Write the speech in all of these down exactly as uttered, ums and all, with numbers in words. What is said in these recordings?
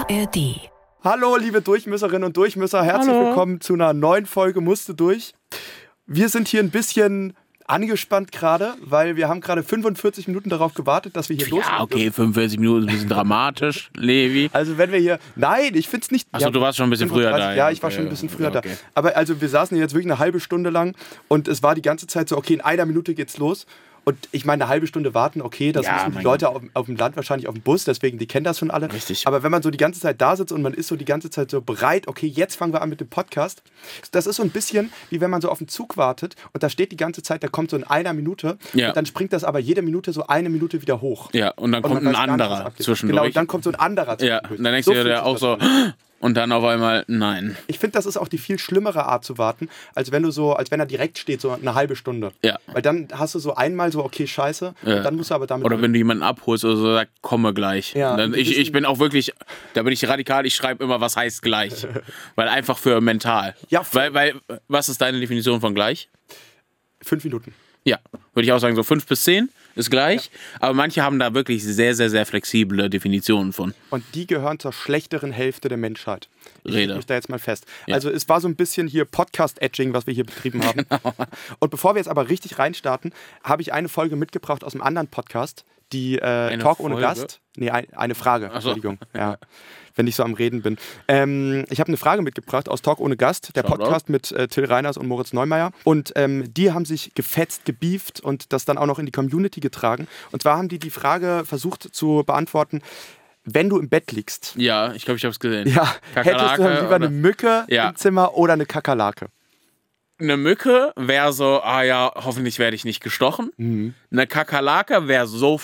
R D. Hallo, liebe Durchmisserinnen und Durchmisser, herzlich Hallo. willkommen zu einer neuen Folge Musste durch. Wir sind hier ein bisschen angespannt gerade, weil wir haben gerade fünfundvierzig Minuten darauf gewartet, dass wir hier loslegen. Ja, okay, fünfundvierzig Minuten ist ein bisschen dramatisch, Levi. Also wenn wir hier, nein, ich find's nicht. Achso, ja, du warst schon ein bisschen früher da. Ja, ich war okay, schon ein bisschen früher okay. da. Aber also wir saßen hier jetzt wirklich eine halbe Stunde lang und es war die ganze Zeit so, okay, in einer Minute geht's los. Und ich meine, eine halbe Stunde warten, okay, das Ja, müssen die mein Leute auf, auf dem Land wahrscheinlich auf dem Bus, deswegen, die kennen das schon alle. Richtig. Aber wenn man so die ganze Zeit da sitzt und man ist so die ganze Zeit so bereit, okay, jetzt fangen wir an mit dem Podcast. Das ist so ein bisschen, wie wenn man so auf den Zug wartet und da steht die ganze Zeit, der kommt so in einer Minute Ja. und dann springt das aber jede Minute so eine Minute wieder hoch. Ja, und dann Und kommt man ein weiß gar nicht, was anderer abgeht. zwischendurch. Genau, und dann kommt so ein anderer ja, zwischendurch. und dann denkst So du dir fühlt der sich auch das so, an. und dann auf einmal, nein. Ich finde, das ist auch die viel schlimmere Art zu warten, als wenn du so, als wenn er direkt steht, so eine halbe Stunde. Ja. Weil dann hast du so einmal so, okay, scheiße, Ja. und dann musst du aber damit. Oder wenn du jemanden abholst oder so, sagt, komme gleich. Ja, Und dann, und wir ich, ich wissen- bin auch wirklich, da bin ich radikal, ich schreibe immer, was heißt gleich. Weil einfach für mental. Ja, weil, weil, was ist deine Definition von gleich? Fünf Minuten. Ja, würde ich auch sagen, so fünf bis zehn ist gleich. Aber manche haben da wirklich sehr, sehr, sehr flexible Definitionen von. Und die gehören zur schlechteren Hälfte der Menschheit. Ich Rede. leg mich da jetzt mal fest. Ja. Also es war so ein bisschen hier Podcast-Edging, was wir hier betrieben haben. Genau. Und bevor wir jetzt aber richtig reinstarten, habe ich eine Folge mitgebracht aus einem anderen Podcast, die äh, Eine Talk ohne Folge? Gast. Nee, ein, eine Frage, Ach so. Entschuldigung. Ja, wenn ich so am Reden bin. Ähm, ich habe eine Frage mitgebracht aus Talk ohne Gast, der Shoutout. Podcast mit äh, Till Reiners und Moritz Neumeier. Und ähm, die haben sich gefetzt, gebieft und das dann auch noch in die Community getragen. Und zwar haben die die Frage versucht zu beantworten, wenn du im Bett liegst, Ja, ich glaube, ich habe es gesehen. ja, hättest du dann lieber oder- eine Mücke Ja. im Zimmer oder eine Kakerlake? Eine Mücke wäre so, ah ja, hoffentlich werde ich nicht gestochen. Mhm. Eine Kakerlake wäre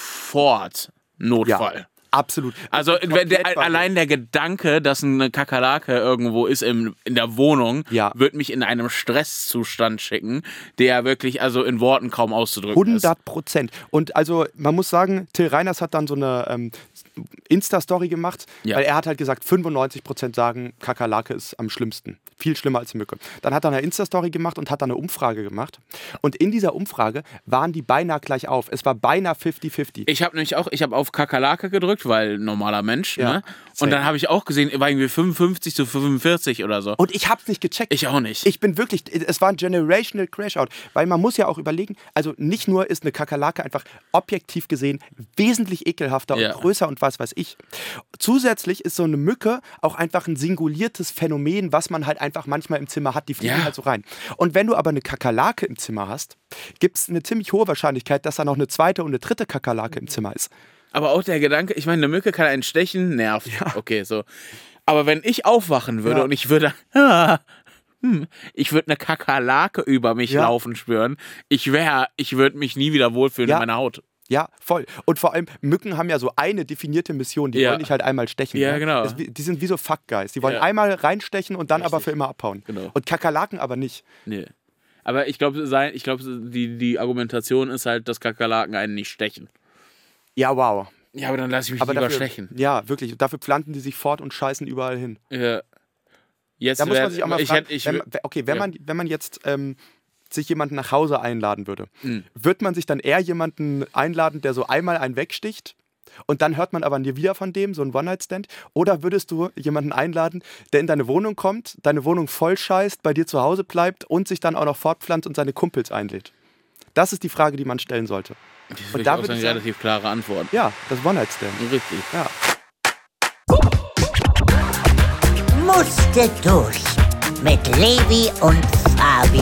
sofort Notfall. Absolut. Also Komplett wenn der, bei dir. allein der Gedanke, dass eine Kakerlake irgendwo ist im, in der Wohnung, Ja. wird mich in einem Stresszustand schicken, der wirklich also in Worten kaum auszudrücken ist. hundert Prozent. Und also man muss sagen, Till Reiners hat dann so eine ähm, Insta-Story gemacht, Ja. weil er hat halt gesagt, fünfundneunzig Prozent sagen, Kakerlake ist am schlimmsten. Viel schlimmer als Mücke. Dann hat er eine Insta-Story gemacht und hat dann eine Umfrage gemacht. Und in dieser Umfrage waren die beinahe gleich auf. Es war beinahe fünfzig fünfzig. Ich habe nämlich auch, ich habe auf Kakerlake gedrückt, weil normaler Mensch, Ja, ne? same. Und dann habe ich auch gesehen, war irgendwie fünfundfünfzig zu fünfundvierzig oder so. Und ich hab's nicht gecheckt. Ich auch nicht. Ich bin wirklich, es war ein Generational Crashout, weil man muss ja auch überlegen, also nicht nur ist eine Kakerlake einfach objektiv gesehen wesentlich ekelhafter Ja. und größer und was weiß ich. Zusätzlich ist so eine Mücke auch einfach ein singuliertes Phänomen, was man halt einfach manchmal im Zimmer hat, die fliegen Ja. halt so rein. Und wenn du aber eine Kakerlake im Zimmer hast, gibt es eine ziemlich hohe Wahrscheinlichkeit, dass da noch eine zweite und eine dritte Kakerlake im Zimmer ist. Aber auch der Gedanke, ich meine, eine Mücke kann einen stechen, nervt. Okay, so. Aber wenn ich aufwachen würde Ja. und ich würde, ah, hm, ich würde eine Kakerlake über mich Ja. laufen spüren, ich wäre, ich würde mich nie wieder wohlfühlen Ja. in meiner Haut. Ja, voll. Und vor allem, Mücken haben ja so eine definierte Mission, die Ja. wollen dich halt einmal stechen. Ja, ne? genau. Das, die sind wie so Fuck-Guys. Die wollen Ja. einmal reinstechen und dann aber Richtig. für immer abhauen. Genau. Und Kakerlaken aber nicht. Nee. Aber ich glaube, ich glaub, die, die Argumentation ist halt, dass Kakerlaken einen nicht stechen. Ja, wow. Ja, aber dann lasse ich mich Aber lieber dafür, stechen. ja, wirklich. Dafür planten die sich fort und scheißen überall hin. Ja. Jetzt Da muss wär- man sich auch mal ich fragen, hätte, ich, wenn, okay, wenn, ja. man, wenn man jetzt ähm, sich jemanden nach Hause einladen würde, Mhm. wird man sich dann eher jemanden einladen, der so einmal einen wegsticht und dann hört man aber nie wieder von dem, so ein One-Night-Stand? Oder würdest du jemanden einladen, der in deine Wohnung kommt, deine Wohnung voll scheißt, bei dir zu Hause bleibt und sich dann auch noch fortpflanzt und seine Kumpels einlädt? Das ist die Frage, die man stellen sollte. Das Und würde da ich auch würde sagen, ich sagen- relativ klare Antwort. Ja, das One-Night-Stand. Richtig. Ja. Musste durch mit Levi und Fabi.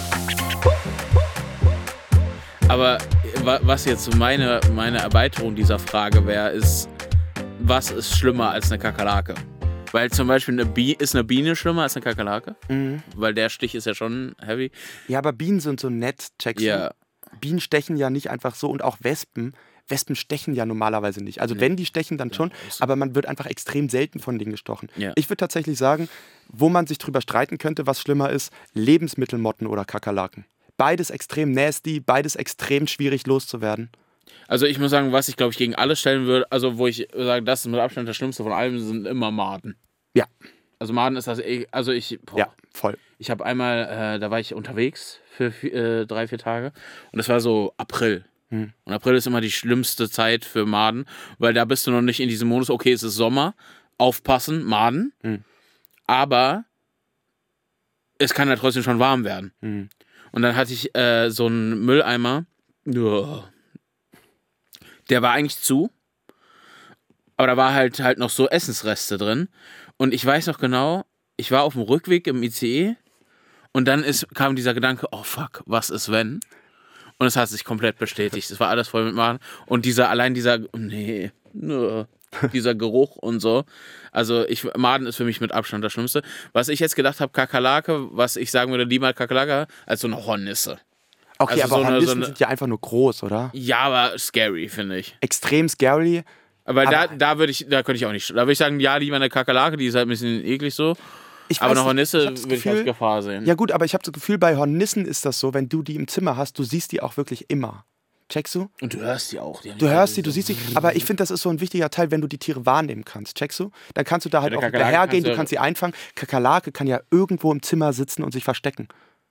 Aber wa- was jetzt meine, meine Erweiterung dieser Frage wäre, ist, was ist schlimmer als eine Kakerlake? Weil zum Beispiel eine Bi- ist eine Biene schlimmer als eine Kakerlake? Mhm. Weil der Stich ist ja schon heavy. Ja, aber Bienen sind so nett, checkst du? Ja. Bienen stechen ja nicht einfach so und auch Wespen. Wespen stechen ja normalerweise nicht. Also wenn die stechen, dann schon, aber man wird einfach extrem selten von denen gestochen. Ja. Ich würde tatsächlich sagen, wo man sich drüber streiten könnte, was schlimmer ist, Lebensmittelmotten oder Kakerlaken. Beides extrem nasty, beides extrem schwierig loszuwerden. Also ich muss sagen, was ich glaube ich gegen alles stellen würde, also wo ich sage, das ist mit Abstand das Schlimmste von allem, sind immer Maden. Ja, Also Maden ist das, eh- also ich, boah, ja, voll. ich habe einmal, äh, da war ich unterwegs für vi- äh, drei, vier Tage und das war so April. Hm. Und April ist immer die schlimmste Zeit für Maden, weil da bist du noch nicht in diesem Modus, okay, es ist Sommer aufpassen, Maden, Hm. aber es kann ja trotzdem schon warm werden. Hm. Und dann hatte ich äh, so einen Mülleimer, der war eigentlich zu, aber da war halt halt noch so Essensreste drin. Und ich weiß noch genau, ich war auf dem Rückweg im I C E und dann ist, kam dieser Gedanke, oh fuck, was ist wenn? Und es hat sich komplett bestätigt. Es war alles voll mit Maden. Und dieser, allein dieser, nee, nö, dieser Geruch und so. Also ich, Maden ist für mich mit Abstand das Schlimmste. Was ich jetzt gedacht habe, Kakerlake, was ich sagen würde, lieber Kakerlake als so eine Hornisse. Okay, Also aber so eine- Hornissen so eine- sind ja einfach nur groß, oder? Ja, aber scary, finde ich. Extrem scary. Aber, da, Aber- da würde ich, da könnte ich auch nicht. Da würde ich sagen, ja, lieber eine Kakerlake, die ist halt ein bisschen eklig so. Ich Aber weiß eine nicht, ich Hornisse hab das würde ich als Gefühl- Gefahr sehen. Ja gut, aber ich habe das Gefühl, bei Hornissen ist das so, wenn du die im Zimmer hast, du siehst die auch wirklich immer. Checkst du? Und du hörst die auch. Die haben Du die hörst so- die, du siehst die. Aber ich finde, das ist so ein wichtiger Teil, wenn du die Tiere wahrnehmen kannst. Checkst du? Dann kannst du da halt Ja, auch eine Kakerlake hinterhergehen, kannst du du- kannst sie einfangen. Kakerlake kann ja irgendwo im Zimmer sitzen und sich verstecken.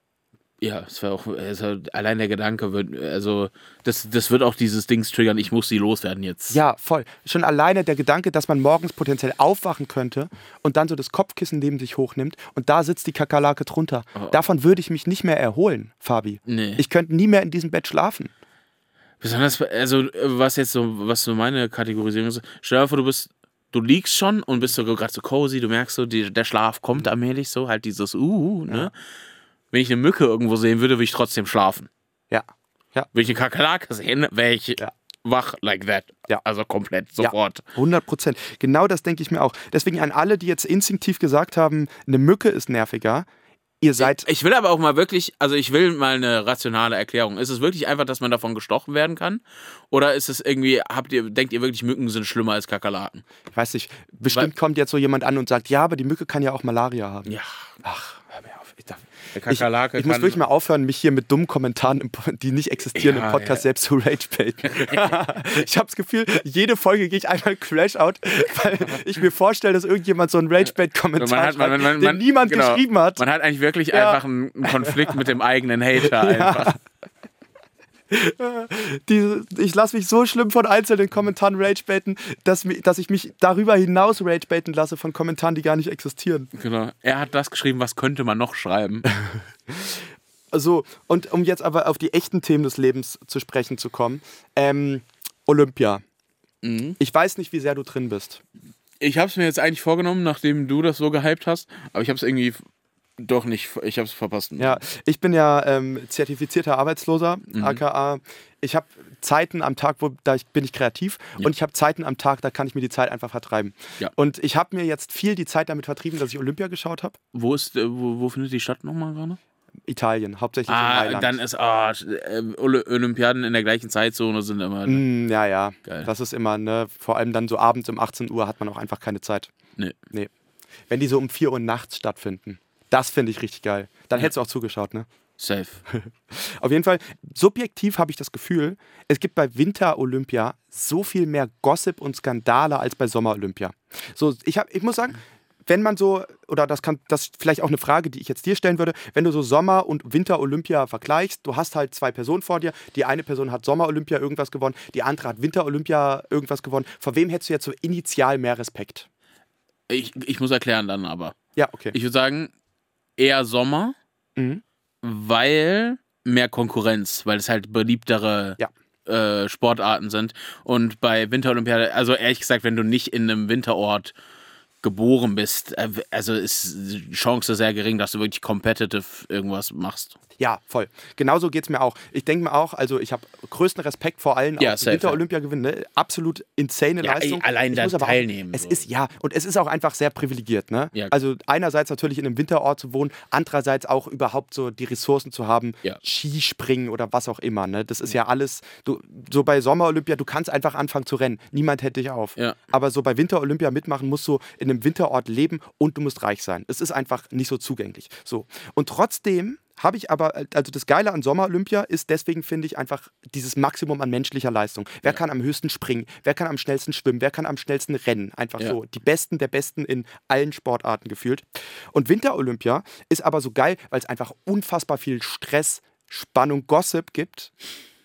Ja, es war auch, also allein der Gedanke wird, also das, das wird auch dieses Dings triggern, ich muss sie loswerden jetzt. Ja, voll. Schon alleine der Gedanke, dass man morgens potenziell aufwachen könnte und dann so das Kopfkissen neben sich hochnimmt und da sitzt die Kakerlake drunter. Oh. Davon würde ich mich nicht mehr erholen, Fabi. Nee. Ich könnte nie mehr in diesem Bett schlafen. Besonders, also was jetzt so, was so meine Kategorisierung ist, stell dir vor, du bist, du liegst schon und bist so gerade so cozy, du merkst so, die, der Schlaf kommt allmählich so, halt dieses uh, ne? Ja. Wenn ich eine Mücke irgendwo sehen würde, würde ich trotzdem schlafen. Ja. Ja. Wenn ich eine Kakerlake sehen, wäre ich Ja. wach like that. Ja. Also komplett, sofort. hundert Prozent. Genau das denke ich mir auch. Deswegen an alle, die jetzt instinktiv gesagt haben, eine Mücke ist nerviger, ihr seid... Ich will aber auch mal wirklich, also ich will mal eine rationale Erklärung. Ist es wirklich einfach, dass man davon gestochen werden kann? Oder ist es irgendwie, habt ihr, denkt ihr wirklich, Mücken sind schlimmer als Kakerlaken? Ich weiß nicht, bestimmt kommt jetzt so jemand an und sagt, ja, aber die Mücke kann ja auch Malaria haben. Ja. Ach, hör mir auf. Ich, darf, Der ich, Kakerlake ich muss kann- wirklich mal aufhören, mich hier mit dummen Kommentaren, im, Po- die nicht existieren, Ja, im Podcast ja. selbst zu ragebaiten. Ich habe das Gefühl, jede Folge gehe ich einmal Crash-out, weil ich mir vorstelle, dass irgendjemand so einen Ragebait-Kommentar Man hat- man- schreibt, man- den man- niemand genau. geschrieben hat. Man hat eigentlich wirklich Ja. einfach einen einen Konflikt mit dem eigenen Hater einfach. Die, ich lasse mich so schlimm von einzelnen Kommentaren ragebaiten, dass, mi- dass ich mich darüber hinaus ragebaiten lasse von Kommentaren, die gar nicht existieren. Genau. Er hat das geschrieben, was könnte man noch schreiben? So, und um jetzt aber auf die echten Themen des Lebens zu sprechen zu kommen, ähm, Olympia. Mhm. Ich weiß nicht, wie sehr du drin bist. Ich habe es mir jetzt eigentlich vorgenommen, nachdem du das so gehypt hast, aber ich habe es irgendwie doch nicht, ich habe es verpasst. Ja, ich bin ja ähm, zertifizierter Arbeitsloser, Mhm. aka ich habe Zeiten am Tag, wo da ich, bin ich kreativ Ja. und ich habe Zeiten am Tag, da kann ich mir die Zeit einfach vertreiben. Ja. Und ich habe mir jetzt viel die Zeit damit vertrieben, dass ich Olympia geschaut habe. Wo ist, äh, wo, wo findet die statt nochmal gerade? Italien, hauptsächlich in Ah, Mailand. dann ist, ah, äh, Oly- Olympiaden in der gleichen Zeitzone sind immer, Mm, ja, ja, Geil. das ist immer, ne, vor allem dann so abends um achtzehn Uhr hat man auch einfach keine Zeit. nee. Nee. Wenn die so um vier Uhr nachts stattfinden, das finde ich richtig geil. Dann hättest du auch zugeschaut, ne? Safe. Auf jeden Fall, subjektiv habe ich das Gefühl, es gibt bei Winter-Olympia so viel mehr Gossip und Skandale als bei Sommer-Olympia. So, ich, hab, ich muss sagen, wenn man so, oder das kann, das ist vielleicht auch eine Frage, die ich jetzt dir stellen würde, wenn du so Sommer- und Winter-Olympia vergleichst, du hast halt zwei Personen vor dir, die eine Person hat Sommer-Olympia irgendwas gewonnen, die andere hat Winter-Olympia irgendwas gewonnen. Vor wem hättest du jetzt so initial mehr Respekt? Ich, ich muss erklären dann aber. Ja, okay. Ich würde sagen, eher Sommer, Mhm. weil mehr Konkurrenz, weil es halt beliebtere Ja. äh, Sportarten sind. Und bei Winterolympiade, also ehrlich gesagt, wenn du nicht in einem Winterort geboren bist, äh, also ist die Chance sehr gering, dass du wirklich competitive irgendwas machst. Ja, voll. Genauso geht es mir auch. Ich denke mir auch, also ich habe größten Respekt vor allen, Ja, auch die safe, Winter-Olympia gewinnen. Ne? Absolut insane Ja, Leistung. ey, allein Ich da muss aber teilnehmen, Auch, es so. ist, ja, und es ist auch einfach sehr privilegiert. Ne? Ja. Also einerseits natürlich in einem Winterort zu wohnen, andererseits auch überhaupt so die Ressourcen zu haben, Ja. Skispringen oder was auch immer. Ne? Das ist ja, alles, du, so bei Sommer-Olympia, du kannst einfach anfangen zu rennen. Niemand hält dich auf. Ja. Aber so bei Winter-Olympia mitmachen musst du in einem Winterort leben und du musst reich sein. Es ist einfach nicht so zugänglich. So. Und trotzdem habe ich aber, also das Geile an Sommer-Olympia ist, deswegen finde ich einfach dieses Maximum an menschlicher Leistung. Wer kann am höchsten springen? Wer kann am schnellsten schwimmen? Wer kann am schnellsten rennen? Einfach Ja. so. Die Besten der Besten in allen Sportarten gefühlt. Und Winter-Olympia ist aber so geil, weil es einfach unfassbar viel Stress, Spannung, Gossip gibt.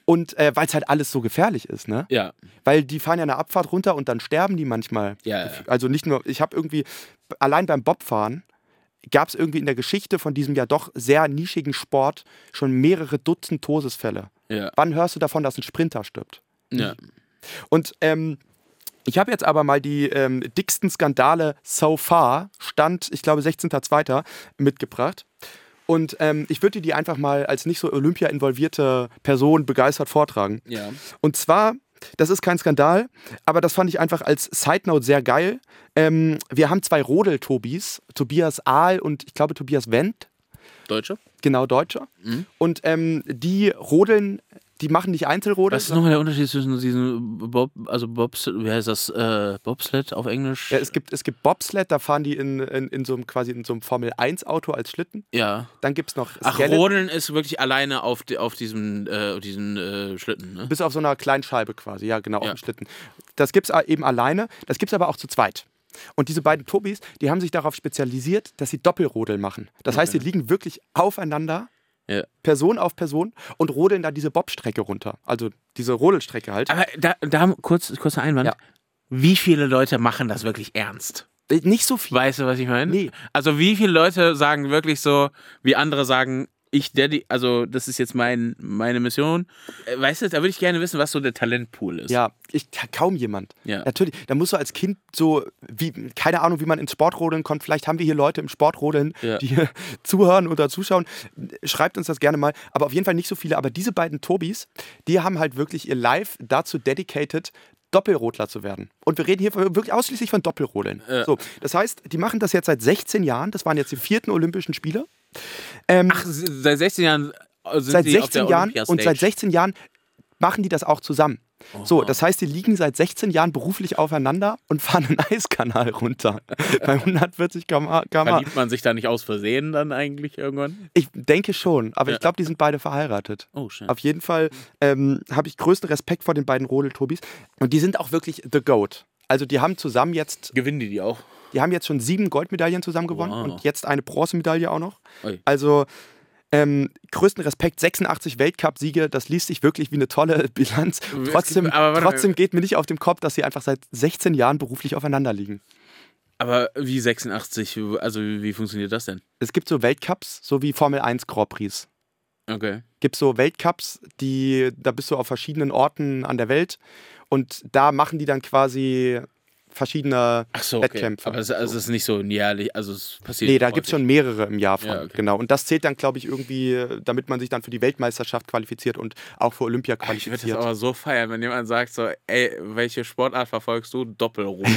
Und äh, weil es halt alles so gefährlich ist, ne? Ja. Weil die fahren ja eine Abfahrt runter und dann sterben die manchmal. Ja, ja. Also nicht nur, ich habe irgendwie, allein beim Bobfahren gab es irgendwie in der Geschichte von diesem ja doch sehr nischigen Sport schon mehrere Dutzend Todesfälle. Ja. Wann hörst du davon, dass ein Sprinter stirbt? Ja. Und ähm, ich habe jetzt aber mal die ähm, dicksten Skandale so far, Stand, ich glaube, sechzehnter zweiter mitgebracht. Und ähm, ich würde die einfach mal als nicht so Olympia-involvierte Person begeistert vortragen. Ja. Und zwar, das ist kein Skandal, aber das fand ich einfach als Side-Note sehr geil. Ähm, wir haben zwei Rodel-Tobis, Tobias Ahl und ich glaube Tobias Wendt. Deutsche? Genau, Deutscher. Mhm. Und ähm, die rodeln, die machen nicht Einzelrodel. Was ist nochmal der Unterschied zwischen diesen Bob, also Bobs, wie heißt das, äh, Bobsled auf Englisch? Ja, es gibt, es gibt Bobsled, da fahren die in, in, in so einem quasi in so einem Formel eins Auto als Schlitten. Ja. Dann gibt es noch Ach, Skeleton, Rodeln ist wirklich alleine auf, die, auf diesem, äh, diesen äh, Schlitten, ne? bis auf so einer kleinen Scheibe quasi, ja genau, Ja. auf dem Schlitten. Das gibt es eben alleine, das gibt es aber auch zu zweit. Und diese beiden Tobis, die haben sich darauf spezialisiert, dass sie Doppelrodel machen. Das heißt, die liegen wirklich aufeinander, Ja. Person auf Person, und rodeln da diese Bobstrecke runter. Also diese Rodelstrecke halt. Aber da, da kurz, kurzer Einwand. Ja. Wie viele Leute machen das wirklich ernst? Äh, Nicht so viel. Weißt du, was ich meine? Nee. Also wie viele Leute sagen wirklich so, wie andere sagen, ich, Daddy, also das ist jetzt mein, meine Mission. Äh, Weißt du, da würde ich gerne wissen, was so der Talentpool ist. Ja, ich, kaum jemand. Ja. Natürlich, da musst du als Kind so, wie, keine Ahnung, wie man ins Sportrodeln kommt. Vielleicht haben wir hier Leute im Sportrodeln, Ja. die hier zuhören oder zuschauen. Schreibt uns das gerne mal. Aber auf jeden Fall nicht so viele. Aber diese beiden Tobis, die haben halt wirklich ihr Live dazu dedicated, Doppelrodler zu werden. Und wir reden hier wirklich ausschließlich von Doppelrodeln. Ja. So, das heißt, die machen das jetzt seit sechzehn Jahren. Das waren jetzt die vierten Olympischen Spiele. Ähm, Ach, seit sechzehn Jahren sind seit sie auf der sechzehn Jahren Olympiastage. und seit sechzehn Jahren machen die das auch zusammen. So, Oha. das heißt, die liegen seit sechzehn Jahren beruflich aufeinander und fahren einen Eiskanal runter. Bei hundertvierzig Kilometer pro Stunde. Verliebt man sich da nicht aus Versehen dann eigentlich irgendwann? Ich denke schon, aber Ja. ich glaube, die sind beide verheiratet. Oh, schön. Auf jeden Fall ähm, habe ich größten Respekt vor den beiden Rodel-Tobis. Und die sind auch wirklich the GOAT. Also die haben zusammen jetzt, Gewinnen die die auch? die haben jetzt schon sieben Goldmedaillen zusammen gewonnen Wow. und jetzt eine Bronzemedaille auch noch. Ui. Also ähm, größten Respekt, sechsundachtzig Weltcup-Siege, das liest sich wirklich wie eine tolle Bilanz. Es Trotzdem, gibt- aber warte mal. trotzdem geht mir nicht auf den Kopf, dass sie einfach seit sechzehn Jahren beruflich aufeinander liegen. Aber wie sechsundachtzig, also wie funktioniert das denn? Es gibt so Weltcups, so wie Formel eins Grand Prix. Okay. Gibt so Weltcups, die, da bist du auf verschiedenen Orten an der Welt und da machen die dann quasi verschiedene Ach so, okay. Wettkämpfe. Aber es, also es ist nicht so jährlich, also es passiert Nee, da gibt es häufig. schon mehrere im Jahr von. Ja, okay. Genau. Und das zählt dann, glaube ich, irgendwie, damit man sich dann für die Weltmeisterschaft qualifiziert und auch für Olympia Ich würde das qualifiziert. aber so feiern, wenn jemand sagt so, ey, welche Sportart verfolgst du? Doppelrunde.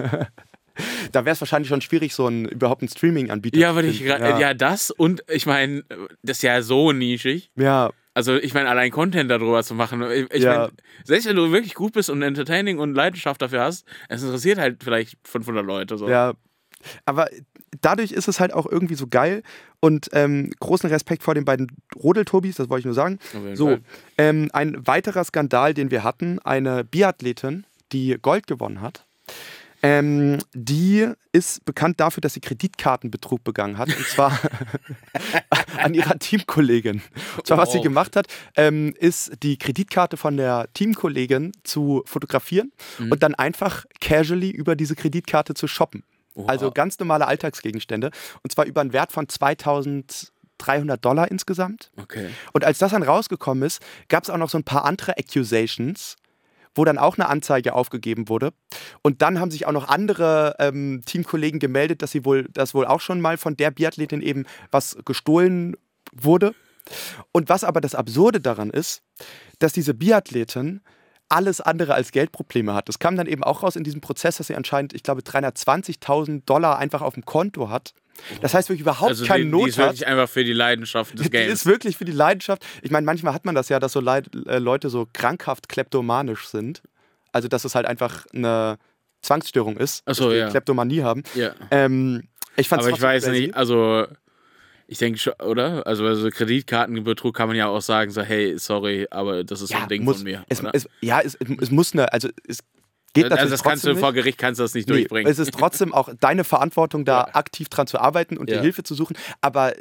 Da wäre es wahrscheinlich schon schwierig, so einen, überhaupt einen Streaming-Anbieter ja, zu würde ich finden. gra- ja. das und ich meine, das ist ja so nischig. Ja, Also ich meine, allein Content darüber zu machen. Ich, ich Ja. meine, selbst wenn du wirklich gut bist und entertaining und Leidenschaft dafür hast, es interessiert halt vielleicht fünfhundert Leute. So. ja. Aber dadurch ist es halt auch irgendwie so geil und ähm, großen Respekt vor den beiden Rodel-Tobis, das wollte ich nur sagen. Auf jeden So, Fall. ähm, ein weiterer Skandal, den wir hatten, eine Biathletin, die Gold gewonnen hat. Ähm, die ist bekannt dafür, dass sie Kreditkartenbetrug begangen hat. Und zwar an ihrer Teamkollegin. Und zwar, was sie Oh. gemacht hat, ähm, ist die Kreditkarte von der Teamkollegin zu fotografieren Mhm. und dann einfach casually über diese Kreditkarte zu shoppen. Oha. Also ganz normale Alltagsgegenstände. Und zwar über einen Wert von zweitausenddreihundert Dollar insgesamt. Okay. Und als das dann rausgekommen ist, gab es auch noch so ein paar andere Accusations, wo dann auch eine Anzeige aufgegeben wurde. Und dann haben sich auch noch andere ähm, Teamkollegen gemeldet, dass sie wohl, dass wohl auch schon mal von der Biathletin eben was gestohlen wurde. Und was aber das Absurde daran ist, dass diese Biathletin alles andere als Geldprobleme hat. Das kam dann eben auch raus in diesem Prozess, dass sie anscheinend, ich glaube, dreihundertzwanzigtausend Dollar einfach auf dem Konto hat. Das heißt, wirklich überhaupt Also keine die, Not die ist hat. wirklich einfach für die Leidenschaft des Die Games. ist wirklich für die Leidenschaft. Ich meine, manchmal hat man das ja, dass so Leid, äh, Leute so krankhaft kleptomanisch sind. Also, dass es halt einfach eine Zwangsstörung ist, Ach so, dass die ja. Kleptomanie haben. Ja. Ähm, ich fand's Aber ich trotzdem weiß crazy. nicht, also ich denke schon, oder? Also, also Kreditkartenbetrug kann man ja auch sagen, so hey, sorry, aber das ist so Ja, ein Ding muss, von mir. es, oder? es, ja, es, es muss eine, also es geht natürlich also das kannst du trotzdem vor nicht. Gericht kannst du das nicht Nee, durchbringen. es ist trotzdem auch deine Verantwortung, da Ja. aktiv dran zu arbeiten und dir Ja. Hilfe zu suchen. Aber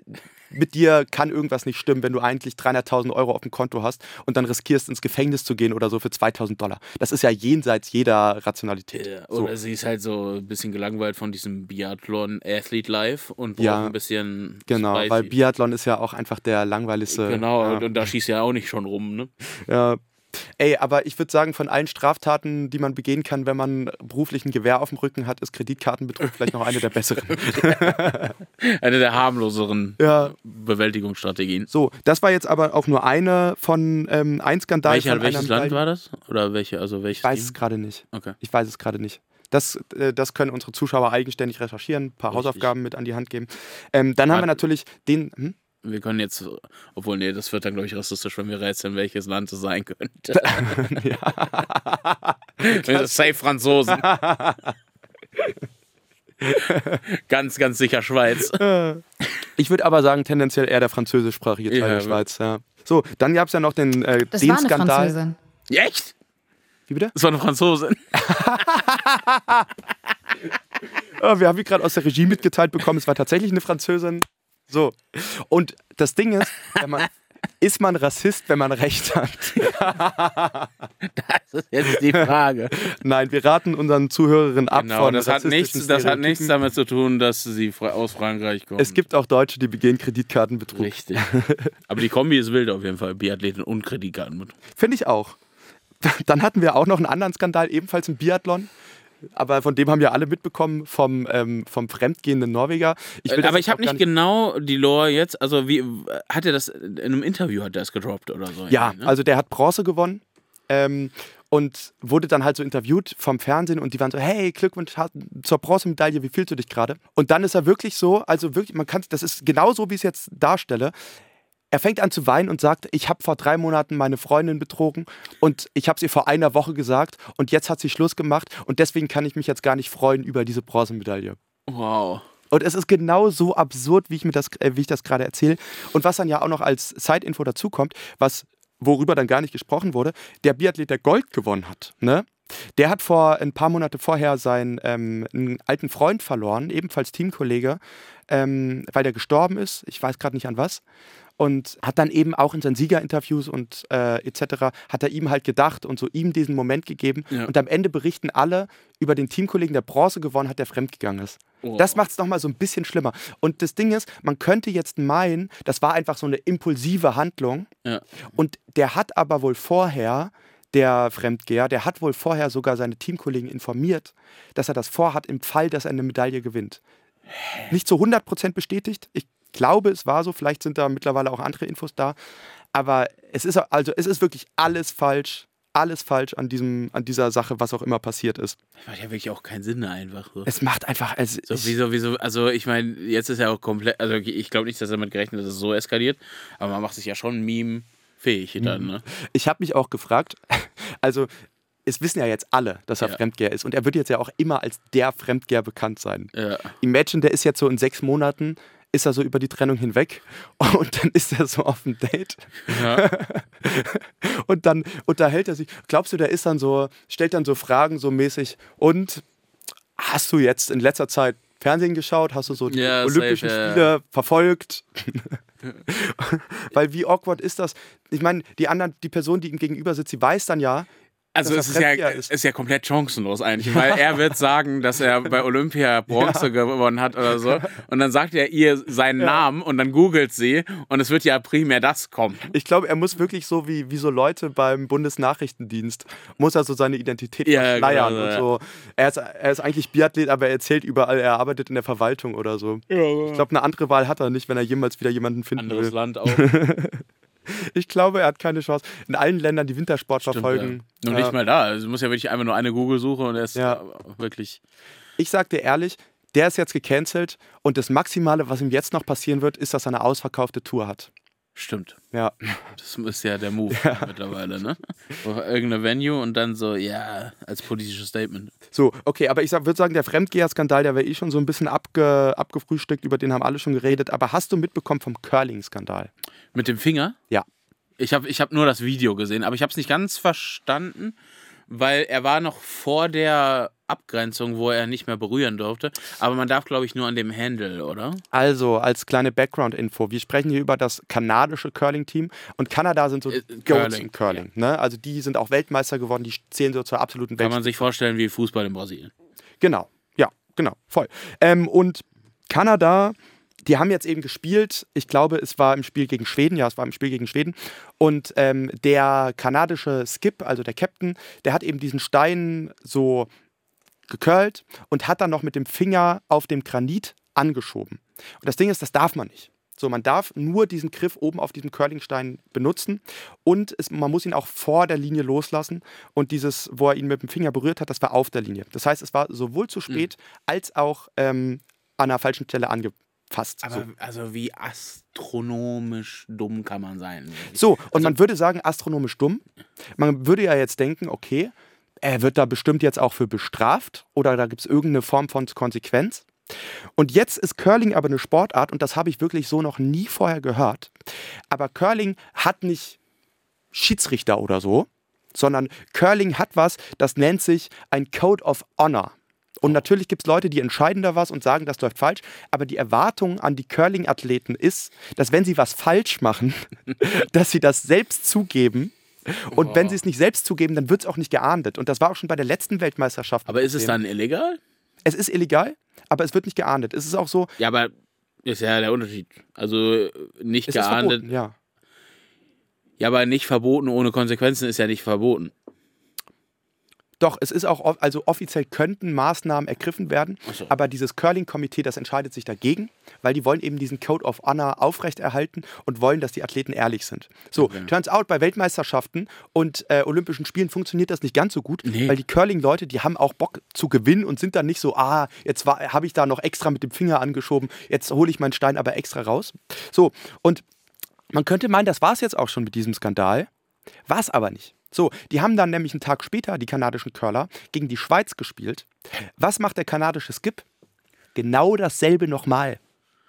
mit dir kann irgendwas nicht stimmen, wenn du eigentlich dreihunderttausend Euro auf dem Konto hast und dann riskierst, ins Gefängnis zu gehen oder so für zweitausend Dollar. Das ist ja jenseits jeder Rationalität. Ja, oder so. Sie ist halt so ein bisschen gelangweilt von diesem Biathlon-Athlete-Life und braucht ja, ein bisschen genau, spicy. Weil Biathlon ist ja auch einfach der langweiligste. Genau, ja. und, und da schießt ja auch nicht schon rum, ne? Ja. Ey, aber ich würde sagen, von allen Straftaten, die man begehen kann, wenn man beruflich ein Gewehr auf dem Rücken hat, ist Kreditkartenbetrug vielleicht noch eine der besseren. Eine der harmloseren ja. Bewältigungsstrategien. So, das war jetzt aber auch nur eine von ähm, ein Skandal. Welche, von welches einem Land Teil. war das? Oder welche, also welches Ich weiß Team? es gerade nicht. Okay. Ich weiß es gerade nicht. Das, äh, das können unsere Zuschauer eigenständig recherchieren, ein paar Richtig. Hausaufgaben mit an die Hand geben. Ähm, dann haben wir natürlich den... Hm? Wir können jetzt, obwohl, nee, das wird dann, glaube ich, rassistisch, wenn wir rätseln, welches Land es sein könnte. ja. Safe Franzosen. ganz, ganz sicher Schweiz. Ich würde aber sagen, tendenziell eher der französischsprachige Teil Ja, der Schweiz. Ja. So, dann gab es ja noch den, äh, Das den war eine Skandal. Französin. Echt? Wie bitte? Das war eine Franzosin. Oh, wir haben hier gerade aus der Regie mitgeteilt bekommen, es war tatsächlich eine Französin. So. Und das Ding ist, wenn man, ist man Rassist, wenn man Recht hat? Das ist jetzt die Frage. Nein, wir raten unseren Zuhörerinnen ab Genau, von das hat, rassistischen nichts, das hat nichts Stereotypen. damit zu tun, dass sie fra- aus Frankreich kommen. Es gibt auch Deutsche, die begehen Kreditkartenbetrug. Richtig. Aber die Kombi ist wild auf jeden Fall. Biathletin und Kreditkartenbetrug. Finde ich auch. Dann hatten wir auch noch einen anderen Skandal, ebenfalls im Biathlon. Aber von dem haben ja alle mitbekommen, vom, ähm, vom fremdgehenden Norweger. Ich will das Aber ich jetzt habe auch gar nicht genau die Lore jetzt, also wie, hat er das, in einem Interview hat er es gedroppt oder so? Ja, ne? also der hat Bronze gewonnen ähm, und wurde dann halt so interviewt vom Fernsehen und die waren so, hey, Glückwunsch zur Bronzemedaille, wie fühlst du dich gerade? Und dann ist er wirklich so, also wirklich, man kann, das ist genau so, wie ich es jetzt darstelle. Er fängt an zu weinen und sagt, ich habe vor drei Monaten meine Freundin betrogen und ich habe sie vor einer Woche gesagt und jetzt hat sie Schluss gemacht und deswegen kann ich mich jetzt gar nicht freuen über diese Bronzemedaille. Wow. Und es ist genau so absurd, wie ich, mir das, äh, wie ich das gerade erzähle. Und was dann ja auch noch als Side-Info dazukommt, was, worüber dann gar nicht gesprochen wurde, der Biathlet, der Gold gewonnen hat, ne? Der hat vor ein paar Monate vorher seinen ähm, einen alten Freund verloren, ebenfalls Teamkollege, ähm, weil der gestorben ist. Ich weiß gerade nicht an was. Und hat dann eben auch in seinen Siegerinterviews und äh, et cetera hat er ihm halt gedacht und so ihm diesen Moment gegeben. Ja. Und am Ende berichten alle über den Teamkollegen, der Bronze gewonnen hat, der fremdgegangen ist. Oh. Das macht es nochmal so ein bisschen schlimmer. Und das Ding ist, man könnte jetzt meinen, das war einfach so eine impulsive Handlung. Ja. Und der hat aber wohl vorher, der Fremdgeher, der hat wohl vorher sogar seine Teamkollegen informiert, dass er das vorhat im Fall, dass er eine Medaille gewinnt. Nicht zu hundert Prozent bestätigt. Ich glaube, es war so. Vielleicht sind da mittlerweile auch andere Infos da. Aber es ist, also, es ist wirklich alles falsch. Alles falsch an, diesem, an dieser Sache, was auch immer passiert ist. Das macht ja wirklich auch keinen Sinn einfach. So. Es macht einfach... Also So, ich, wieso, wieso, also ich meine, jetzt ist ja auch komplett, also ich glaube nicht, dass damit gerechnet ist, dass es so eskaliert, aber man macht sich ja schon meme-fähig dann, ne? ich habe mich auch gefragt, also es wissen ja jetzt alle, dass er Ja. Fremdgeher ist und er wird jetzt ja auch immer als der Fremdgeher bekannt sein. Ja. Imagine, der ist jetzt so in sechs Monaten, ist er so über die Trennung hinweg und dann ist er so auf dem Date Ja. und dann unterhält er sich. Glaubst du, der ist dann so, stellt dann so Fragen so mäßig und hast du jetzt in letzter Zeit Fernsehen geschaut? Hast du so die Ja, Olympischen safe, ja. Spiele verfolgt? Weil wie awkward ist das? Ich meine, die anderen, die Person, die ihm gegenüber sitzt, sie weiß dann ja, Also dass es er ist ja, Fremdgeher ist. ist ja komplett chancenlos eigentlich, weil er wird sagen, dass er bei Olympia Bronze gewonnen hat oder so und dann sagt er ihr seinen Namen und dann googelt sie und es wird ja primär das kommen. ich glaube, er muss wirklich so wie, wie so Leute beim Bundesnachrichtendienst, muss er so seine Identität Ja, verschleiern genau, und ja. so. Er ist, er ist eigentlich Biathlet, aber er erzählt überall, er arbeitet in der Verwaltung oder so. Ich glaube, eine andere Wahl hat er nicht, wenn er jemals wieder jemanden finden Anderes will. Land auch. Ich glaube, er hat keine Chance. In allen Ländern, die Wintersport verfolgen. Ja. Nur äh, nicht mal da. Also, es muss ja wirklich einfach nur eine Google-Suche und er ist Ja. äh, wirklich. Ich sag dir ehrlich, der ist jetzt gecancelt und das Maximale, was ihm jetzt noch passieren wird, ist, dass er eine ausverkaufte Tour hat. Stimmt. Ja. Das ist ja der Move mittlerweile, ne? Irgendeine Venue und dann so, ja, als politisches Statement. So, okay, aber ich würde sagen, der Fremdgeher-Skandal, der wäre eh schon so ein bisschen abge, abgefrühstückt, über den haben alle schon geredet. Aber hast du mitbekommen vom Curling-Skandal? Mit dem Finger? Ja. Ich habe ich hab nur das Video gesehen, aber ich habe es nicht ganz verstanden, weil er war noch vor der Abgrenzung, wo er nicht mehr berühren durfte. Aber man darf, glaube ich, nur an dem Handle, oder? Also, als kleine Background-Info, wir sprechen hier über das kanadische Curling-Team und Kanada sind so Äh, Goats Curling, im Curling. Ne? Also die sind auch Weltmeister geworden, die zählen so zur absoluten Kann Welt. man sich vorstellen wie Fußball in Brasilien. Genau, ja, genau, voll. Ähm, und Kanada, die haben jetzt eben gespielt, ich glaube, es war im Spiel gegen Schweden, ja, es war im Spiel gegen Schweden. Und ähm, der kanadische Skip, also der Captain, der hat eben diesen Stein so gecurlt und hat dann noch mit dem Finger auf dem Granit angeschoben. Und das Ding ist, das darf man nicht. So, man darf nur diesen Griff oben auf diesem Curlingstein benutzen und es, man muss ihn auch vor der Linie loslassen und dieses, wo er ihn mit dem Finger berührt hat, das war auf der Linie. Das heißt, es war sowohl zu spät mhm. als auch ähm, an der falschen Stelle angefasst. Aber so. also wie astronomisch dumm kann man sein? So, und also, man würde sagen, astronomisch dumm. Man würde ja jetzt denken, okay, er wird da bestimmt jetzt auch für bestraft oder da gibt es irgendeine Form von Konsequenz. Und jetzt ist Curling aber eine Sportart und das habe ich wirklich so noch nie vorher gehört. Aber Curling hat nicht Schiedsrichter oder so, sondern Curling hat was, das nennt sich ein Code of Honor. Und natürlich gibt es Leute, die entscheiden da was und sagen, das läuft falsch. Aber die Erwartung an die Curling-Athleten ist, dass wenn sie was falsch machen, dass sie das selbst zugeben. Und oh. wenn sie es nicht selbst zugeben, dann wird es auch nicht geahndet. Und das war auch schon bei der letzten Weltmeisterschaft. Aber ist es dann illegal? Es ist illegal, aber es wird nicht geahndet. Es ist auch so... Ja, aber ist ja der Unterschied. Also nicht es geahndet. Ist verboten, ja. Ja, aber nicht verboten ohne Konsequenzen ist ja nicht verboten. Doch, es ist auch, also offiziell könnten Maßnahmen ergriffen werden, so. Aber dieses Curling-Komitee, das entscheidet sich dagegen, weil die wollen eben diesen Code of Honor aufrechterhalten und wollen, dass die Athleten ehrlich sind. So, okay. Turns out, bei Weltmeisterschaften und äh, Olympischen Spielen funktioniert das nicht ganz so gut, nee. Weil die Curling-Leute, die haben auch Bock zu gewinnen und sind dann nicht so, ah, jetzt habe ich da noch extra mit dem Finger angeschoben, jetzt hole ich meinen Stein aber extra raus. So, und man könnte meinen, das war es jetzt auch schon mit diesem Skandal, war es aber nicht. So, die haben dann nämlich einen Tag später, die kanadischen Curler, gegen die Schweiz gespielt. Was macht der kanadische Skip? Genau dasselbe nochmal.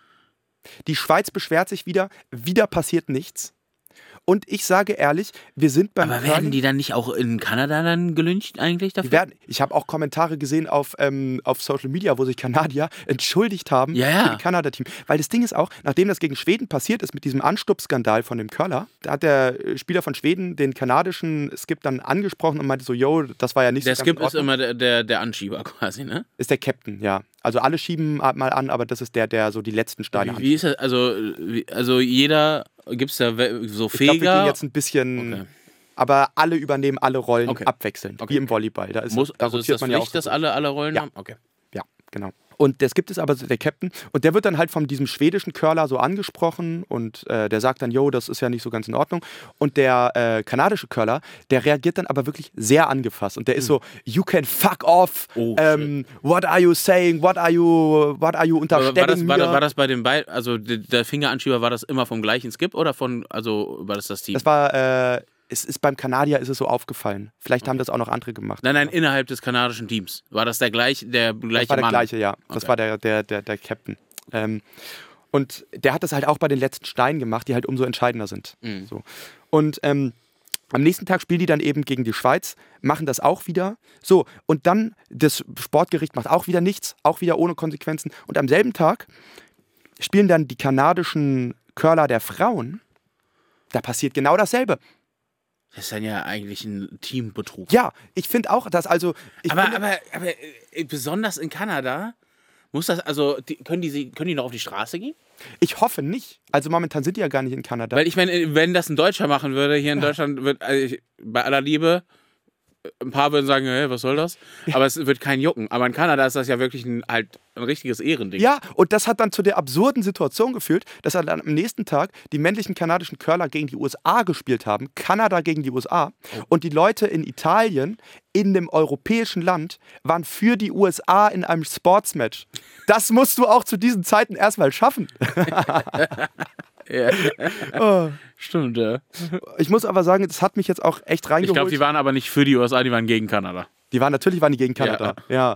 Die Schweiz beschwert sich wieder, wieder passiert nichts. Und ich sage ehrlich, wir sind beim Aber Curling, werden die dann nicht auch in Kanada dann gelyncht eigentlich dafür? Werden, ich habe auch Kommentare gesehen auf, ähm, auf Social Media, wo sich Kanadier entschuldigt haben ja, ja. für das Kanada-Team. Weil das Ding ist auch, nachdem das gegen Schweden passiert ist mit diesem Anstupsskandal von dem Curler, da hat der Spieler von Schweden den kanadischen Skip dann angesprochen und meinte so, yo, das war ja nicht der so ganz ganz Der Skip ist immer der, der, der Anschieber quasi, ne? Ist der Captain, ja. Also alle schieben mal an, aber das ist der, der so die letzten Steine hat. Wie, wie ist das? Also, wie, also jeder, gibt es da so Feger? Ich glaube, wir gehen jetzt ein bisschen, okay. Aber alle übernehmen alle Rollen okay. abwechselnd, okay. wie im Volleyball. Da ist, Muss, da also ist das man Pflicht, ja auch dass alle, alle Rollen ja. haben? Okay. Ja, genau. Und das gibt es aber, der Captain, und der wird dann halt von diesem schwedischen Curler so angesprochen und äh, der sagt dann, yo, das ist ja nicht so ganz in Ordnung. Und der äh, kanadische Curler, der reagiert dann aber wirklich sehr angefasst und der ist so, you can fuck off, oh, ähm, what are you saying, what are you, what are you unterstelling war das, mir? War das, war das bei den beiden, also der Fingeranschieber, war das immer vom gleichen Skip oder von, also war das das Team? Das war, äh, es ist beim Kanadier ist es so aufgefallen. Vielleicht okay. haben das auch noch andere gemacht. Nein, nein, innerhalb des kanadischen Teams. War das der gleiche, der gleiche Das war der Mann? gleiche, ja. Das okay. war der, der, der, der Captain. Ähm, und der hat das halt auch bei den letzten Steinen gemacht, die halt umso entscheidender sind. Mhm. So. Und ähm, am nächsten Tag spielen die dann eben gegen die Schweiz, machen das auch wieder. So, und dann das Sportgericht macht auch wieder nichts, auch wieder ohne Konsequenzen. Und am selben Tag spielen dann die kanadischen Curler der Frauen. Da passiert genau dasselbe. Das ist dann ja eigentlich ein Teambetrug. Ja, ich finde auch, dass also... Ich aber, finde, aber, aber äh, besonders in Kanada, muss das, also, die, können, die, können die noch auf die Straße gehen? Ich hoffe nicht. Also momentan sind die ja gar nicht in Kanada. Weil ich meine, wenn das ein Deutscher machen würde, hier in ja. Deutschland, wird, also ich, bei aller Liebe, ein paar würden sagen, hey, was soll das? Ja. Aber es wird kein Jucken. Aber in Kanada ist das ja wirklich ein, halt ein richtiges Ehrending. Ja, und das hat dann zu der absurden Situation geführt, dass dann am nächsten Tag die männlichen kanadischen Curler gegen die U S A gespielt haben, Kanada gegen die U S A. Oh. Und die Leute in Italien, in einem europäischen Land, waren für die U S A in einem Sportsmatch. Das musst du auch zu diesen Zeiten erstmal schaffen. Ja. Oh. Stimmt, ja. Ich muss aber sagen, das hat mich jetzt auch echt reingeholt. Ich glaube, die waren aber nicht für die U S A, die waren gegen Kanada. Die waren natürlich waren die gegen Kanada, ja. ja.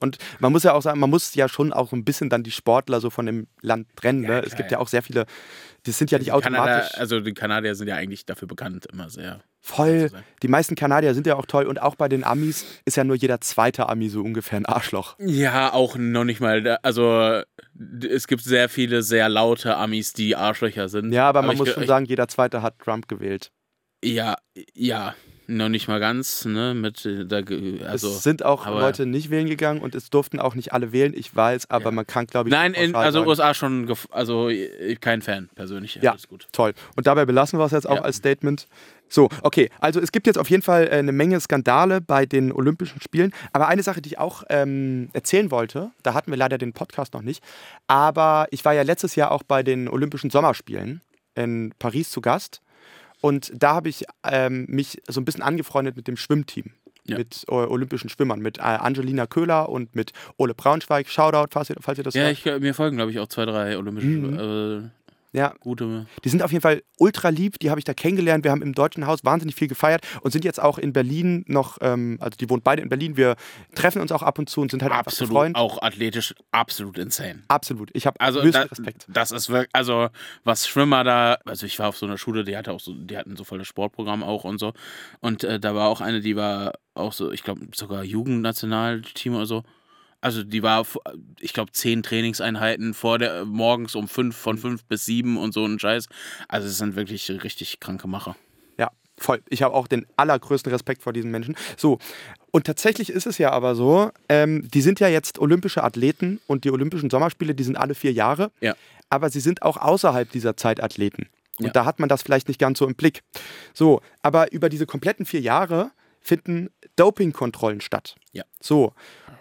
Und man muss ja auch sagen, man muss ja schon auch ein bisschen dann die Sportler so von dem Land trennen. Ja, ne? klar, Es gibt ja. ja auch sehr viele, die sind ja nicht Die automatisch Kanada, also die Kanadier sind ja eigentlich dafür bekannt, immer sehr. voll. zu sein. Die meisten Kanadier sind ja auch toll und auch bei den Amis ist ja nur jeder zweite Ami so ungefähr ein Arschloch. Ja, auch noch nicht mal. da- Also d- es gibt sehr viele sehr laute Amis, die Arschlöcher sind. Ja, aber man ich, muss schon ich, sagen, jeder zweite hat Trump gewählt. Ja, ja, noch nicht mal ganz, ne? Mit äh, da, ge- also. es sind auch aber- Leute nicht wählen gegangen und es durften auch nicht alle wählen, ich weiß, aber Ja. man kann, glaube ich, Nein, nicht in, pauschal also sagen. U S A schon, gef- also äh, kein Fan persönlich. Ja, Alles gut. toll. Und dabei belassen wir es jetzt auch Ja. als Statement. So, okay, also es gibt jetzt auf jeden Fall äh, eine Menge Skandale bei den Olympischen Spielen. Aber eine Sache, die ich auch ähm, erzählen wollte, da hatten wir leider den Podcast noch nicht, aber ich war ja letztes Jahr auch bei den Olympischen Sommerspielen in Paris zu Gast. Und da habe ich ähm, mich so ein bisschen angefreundet mit dem Schwimmteam. Ja. Mit äh, olympischen Schwimmern, mit äh, Angelina Köhler und mit Ole Braunschweig. Shoutout, falls ihr, falls ihr das Ja, hört. ich, äh, mir folgen, glaube ich, auch zwei, drei olympische Mhm. äh, Ja, gute. die sind auf jeden Fall ultra lieb, die habe ich da kennengelernt. Wir haben im Deutschen Haus wahnsinnig viel gefeiert und sind jetzt auch in Berlin noch, ähm, also die wohnen beide in Berlin. Wir treffen uns auch ab und zu und sind halt einfach Absolut, befreundet. auch athletisch absolut insane. Absolut, ich habe Also höchsten da, Respekt. das ist wirklich, also was Schwimmer da, also ich war auf so einer Schule, die hatte auch so, die hatten so volles Sportprogramm auch und so. Und äh, da war auch eine, die war auch so, ich glaube sogar Jugendnationalteam oder so. Also die war, f- ich glaube, zehn Trainingseinheiten vor der morgens um fünf, von fünf bis sieben und so ein Scheiß. Also es sind wirklich richtig kranke Macher. Ja, voll. Ich habe auch den allergrößten Respekt vor diesen Menschen. So, und tatsächlich ist es ja aber so, ähm, die sind ja jetzt olympische Athleten und die Olympischen Sommerspiele, die sind alle vier Jahre. Ja. Aber sie sind auch außerhalb dieser Zeit Athleten. Und Ja. da hat man das vielleicht nicht ganz so im Blick. So, aber über diese kompletten vier Jahre finden Dopingkontrollen statt. Ja. So,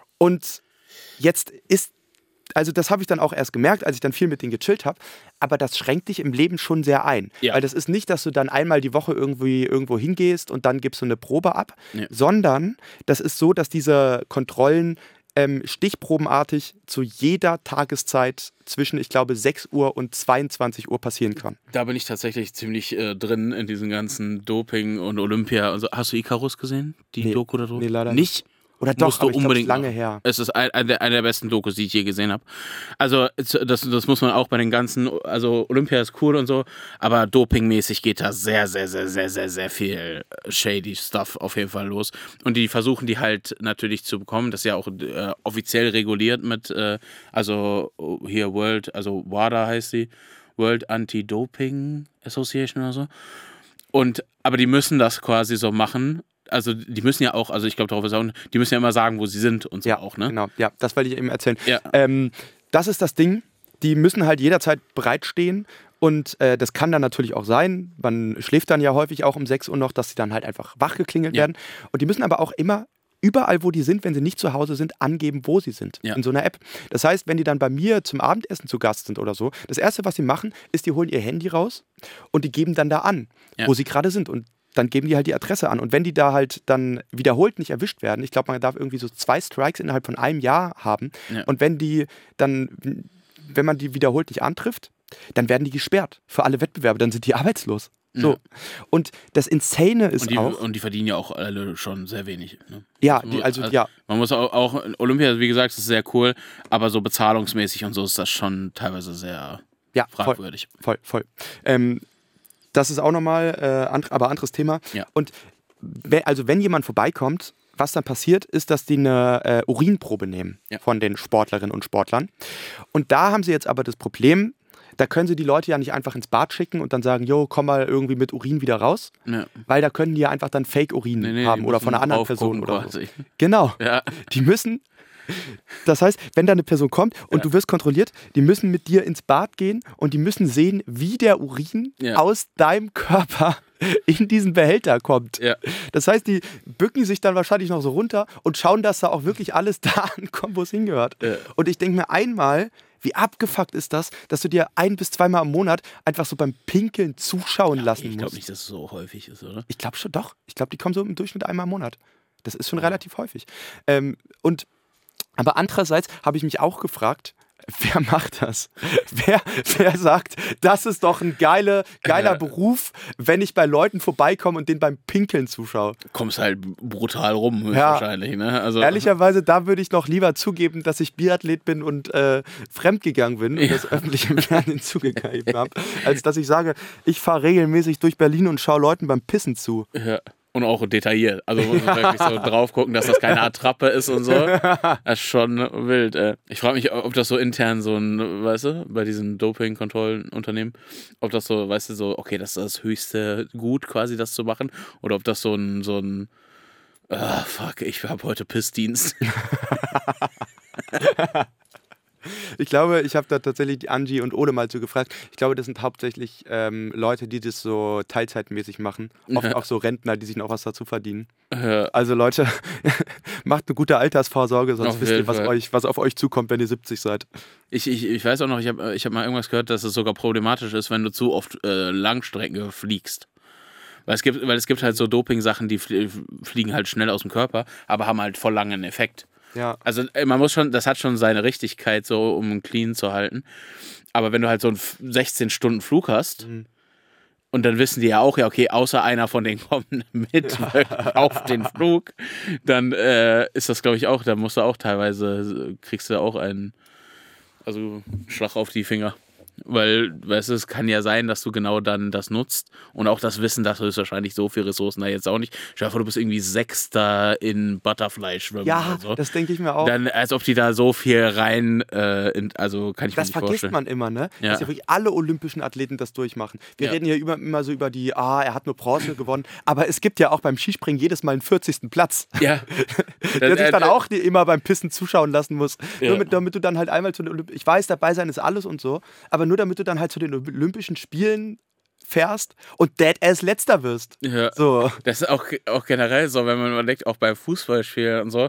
und jetzt ist, also das habe ich dann auch erst gemerkt, als ich dann viel mit denen gechillt habe, aber das schränkt dich im Leben schon sehr ein. Ja. Weil das ist nicht, dass du dann einmal die Woche irgendwie irgendwo hingehst und dann gibst du eine Probe ab, Ja. sondern das ist so, dass diese Kontrollen ähm, stichprobenartig zu jeder Tageszeit zwischen, ich glaube, sechs Uhr und zweiundzwanzig Uhr passieren kann. Da bin ich tatsächlich ziemlich äh, drin in diesen ganzen Doping und Olympia und so. Hast du Icarus gesehen? Die Nee. Doku da drüber? Nee, leider nicht. Oder doch, Musst du aber ich glaub, unbedingt ist lange machen. her. Es ist ein, ein, der, eine der besten Dokus, die ich je gesehen habe. Also es- das, das muss man auch bei den ganzen, also Olympia ist cool und so, aber dopingmäßig geht da sehr, sehr, sehr, sehr, sehr, sehr viel shady Stuff auf jeden Fall los. Und die versuchen die halt natürlich zu bekommen. Das ist ja auch äh, offiziell reguliert mit, äh, also hier World, also WADA heißt die, World Anti-Doping Association oder so. Und, aber die müssen das quasi so machen. Also die müssen ja auch, also ich glaube darauf ist auch, die müssen ja immer sagen, wo sie sind und so Ja, auch, ne? genau. Ja, das wollte ich eben erzählen. Ja. Ähm, das ist das Ding. Die müssen halt jederzeit bereitstehen. Und äh, das kann dann natürlich auch sein. Man schläft dann ja häufig auch um sechs Uhr noch, dass sie dann halt einfach wachgeklingelt Ja. werden. Und die müssen aber auch immer überall, wo die sind, wenn sie nicht zu Hause sind, angeben, wo sie sind. Ja. In so einer App. Das heißt, wenn die dann bei mir zum Abendessen zu Gast sind oder so, das Erste, was sie machen, ist, die holen ihr Handy raus und die geben dann da an, Ja. wo sie gerade sind. Und dann geben die halt die Adresse an. Und wenn die da halt dann wiederholt nicht erwischt werden, ich glaube, man darf irgendwie so zwei Strikes innerhalb von einem Jahr haben. Ja. Und wenn die dann, wenn man die wiederholt nicht antrifft, dann werden die gesperrt für alle Wettbewerbe, dann sind die arbeitslos. So. Ja. Und das Insane ist Und die, auch, und die verdienen ja auch alle schon sehr wenig. Ne? ja, die, also ja, Man muss auch, auch, Olympia, wie gesagt, ist sehr cool, aber so bezahlungsmäßig und so ist das schon teilweise sehr ja, voll, fragwürdig. voll, voll. Ähm, das ist auch nochmal, äh, and, aber anderes Thema. Ja. Und we, also wenn jemand vorbeikommt, was dann passiert, ist, dass die eine äh, Urinprobe nehmen Ja. von den Sportlerinnen und Sportlern. Und da haben sie jetzt aber das Problem, da können sie die Leute ja nicht einfach ins Bad schicken und dann sagen, jo, komm mal irgendwie mit Urin wieder raus. Ja. Weil da können die ja einfach dann Fake-Urin Nee, nee, haben die oder müssen von einer anderen drauf Person gucken oder so. quasi. Genau. Ja. Die müssen, das heißt, wenn da eine Person kommt und Ja. du wirst kontrolliert, die müssen mit dir ins Bad gehen und die müssen sehen, wie der Urin Ja. aus deinem Körper in diesen Behälter kommt. Ja. Das heißt, die bücken sich dann wahrscheinlich noch so runter und schauen, dass da auch wirklich alles da ankommt, wo es hingehört. Ja. Und ich denke mir einmal, wie abgefuckt ist das, dass du dir ein- bis zweimal im Monat einfach so beim Pinkeln zuschauen lassen Ich glaube musst. nicht, dass es so häufig ist, oder? Ich glaube schon, doch. Ich glaube, die kommen so im Durchschnitt einmal im Monat. Das ist schon relativ häufig. Ähm, und, aber andererseits habe ich mich auch gefragt, Wer macht das? Wer, wer sagt, das ist doch ein geile, geiler Äh. Beruf, wenn ich bei Leuten vorbeikomme und denen beim Pinkeln zuschaue? Kommst halt brutal rum, Ja. höchstwahrscheinlich. Ne? Also, Ehrlicherweise, da würde ich noch lieber zugeben, dass ich Biathlet bin und äh, fremdgegangen bin und Ja. das öffentlich im Fernsehen zugegeben habe, als dass ich sage, ich fahre regelmäßig durch Berlin und schaue Leuten beim Pissen zu. Ja. Und auch detailliert. Also muss man wirklich so drauf gucken, dass das keine Attrappe ist und so. Das ist schon wild. Ey. Ich frage mich, ob das so intern so ein, weißt du, bei diesen Doping-Kontrollen-Unternehmen, ob das so, weißt du, so, okay, das ist das höchste Gut quasi, das zu machen. Oder ob das so ein, so ein, ah, fuck, ich habe heute Pissdienst. Ich glaube, ich habe da tatsächlich die Angie und Ole mal zu gefragt. Ich glaube, das sind hauptsächlich ähm, Leute, die das so teilzeitmäßig machen. Oft Ja. auch so Rentner, die sich noch was dazu verdienen. Ja. Also Leute, macht eine gute Altersvorsorge, sonst Auf wisst ihr, jeden was, Fall. euch, was auf euch zukommt, wenn ihr siebzig seid. Ich, ich, ich weiß auch noch, ich habe ich hab mal irgendwas gehört, dass es sogar problematisch ist, wenn du zu oft äh, Langstrecke fliegst. Weil es gibt, weil es gibt halt so Doping-Sachen, die flie- fliegen halt schnell aus dem Körper, aber haben halt voll langen Effekt. Ja. Also äh, man muss schon, das hat schon seine Richtigkeit, so um clean zu halten. Aber wenn du halt so einen sechzehn Stunden Flug hast, Mhm. und dann wissen die ja auch, ja, okay, außer einer von denen kommt mit auf den Flug, dann äh, ist das, glaube ich, auch, da musst du auch teilweise, kriegst du auch einen, also Schlag auf die Finger. Weil, weißt du, es kann ja sein, dass du genau dann das nutzt und auch das Wissen, dass höchstwahrscheinlich so viele Ressourcen da jetzt auch nicht. Stell dir vor, du bist irgendwie Sechster in Butterfly-Schwimmen Ja, oder so. das denke ich mir auch. Dann, als ob die da so viel rein, äh, in, also kann ich Das mir nicht vergisst vorstellen. man immer, ne? Ja. Dass ja wirklich alle olympischen Athleten das durchmachen. Wir Ja. reden ja über, immer so über die, ah, er hat nur Bronze gewonnen. Aber es gibt ja auch beim Skispringen jedes Mal einen vierzigsten Platz. Ja. Der sich dann Äh, auch die immer beim Pissen zuschauen lassen muss. Ja. Nur mit, damit du dann halt einmal zu den Olymp Ich weiß, dabei sein ist alles und so, aber nur damit du dann halt zu den Olympischen Spielen fährst und dead-ass Letzter wirst. Ja. So. Das ist auch, auch generell so, wenn man überlegt, auch beim Fußballspielen und so.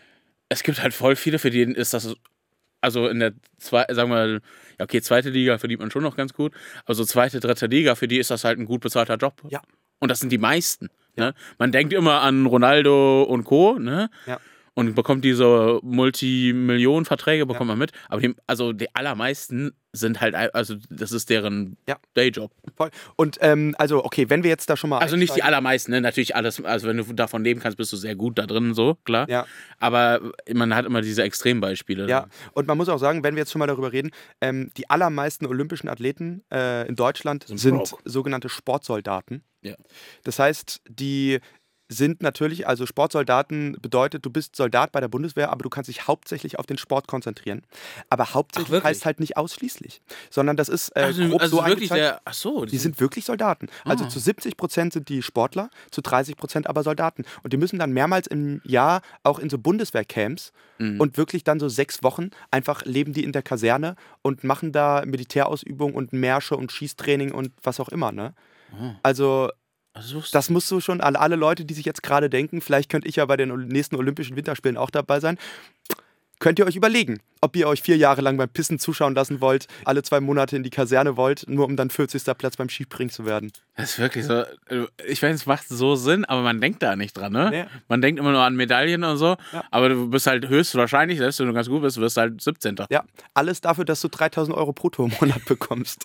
Es gibt halt voll viele, für die ist das, also in der, zwei, sagen wir mal, ja okay, zweite Liga verdient man schon noch ganz gut, aber so zweite, dritte Liga, für die ist das halt ein gut bezahlter Job. Ja. Und das sind die meisten. Ne? Man denkt immer an Ronaldo und Co., ne? Ja. Und bekommt diese Multimillionen-Verträge, bekommt man mit. Aber die, also die allermeisten sind halt, also das ist deren Ja. Dayjob. Voll. Und ähm, also, okay, wenn wir jetzt da schon mal. Also nicht die einsteigen- allermeisten, ne? Natürlich alles, also wenn du davon leben kannst, bist du sehr gut da drin, so, klar. Ja. Aber man hat immer diese Extrembeispiele. Ja, und man muss auch sagen, wenn wir jetzt schon mal darüber reden, ähm, die allermeisten olympischen Athleten äh, in Deutschland Sind sind, broke. sogenannte Sportsoldaten. Ja. Das heißt, die sind natürlich, also Sportsoldaten bedeutet, du bist Soldat bei der Bundeswehr, aber du kannst dich hauptsächlich auf den Sport konzentrieren. Aber hauptsächlich wirklich? heißt halt nicht ausschließlich, sondern das ist äh, Also, grob also so wirklich eingeteilt. der, ach so. Die sind wirklich Soldaten. Also Ah. zu siebzig Prozent sind die Sportler, zu dreißig Prozent aber Soldaten. Und die müssen dann mehrmals im Jahr auch in so Bundeswehrcamps Mhm. und wirklich dann so sechs Wochen einfach leben die in der Kaserne und machen da Militärausübung und Märsche und Schießtraining und was auch immer. Ne? Ah. Also Also, das das musst du schon an alle Leute, die sich jetzt gerade denken, vielleicht könnte ich ja bei den Ol- nächsten Olympischen Winterspielen auch dabei sein. Könnt ihr euch überlegen, ob ihr euch vier Jahre lang beim Pissen zuschauen lassen wollt, alle zwei Monate in die Kaserne wollt, nur um dann vierzigster Platz beim Skispringen zu werden. Das ist wirklich so. Ich weiß, es macht so Sinn, aber man denkt da nicht dran, ne? Nee. Man denkt immer nur an Medaillen und so, Ja. aber du bist halt höchstwahrscheinlich, selbst wenn du ganz gut bist, du wirst halt siebzehnter Ja, alles dafür, dass du dreitausend Euro brutto im Monat bekommst.